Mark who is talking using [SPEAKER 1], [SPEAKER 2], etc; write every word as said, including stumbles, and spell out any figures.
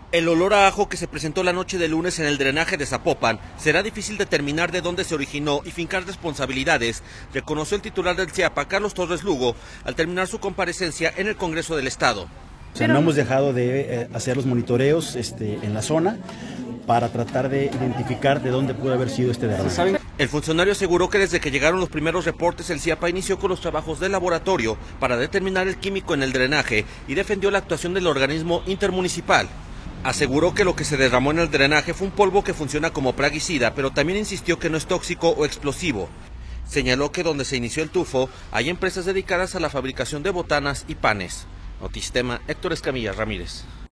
[SPEAKER 1] El olor a ajo que se presentó la noche de lunes en el drenaje de Zapopan será difícil determinar de dónde se originó y fincar responsabilidades, reconoció el titular del CIAPA, Carlos Torres Lugo, al terminar su comparecencia en el Congreso del Estado.
[SPEAKER 2] O sea, no hemos dejado de eh, hacer los monitoreos este, en la zona para tratar de identificar de dónde pudo haber sido este derrame.
[SPEAKER 1] El funcionario aseguró que desde que llegaron los primeros reportes, el CIAPA inició con los trabajos de laboratorio para determinar el químico en el drenaje y defendió la actuación del organismo intermunicipal. Aseguró que lo que se derramó en el drenaje fue un polvo que funciona como plaguicida, pero también insistió que no es tóxico o explosivo. Señaló que donde se inició el tufo hay empresas dedicadas a la fabricación de botanas y panes. Notistema, Héctor Escamilla Ramírez.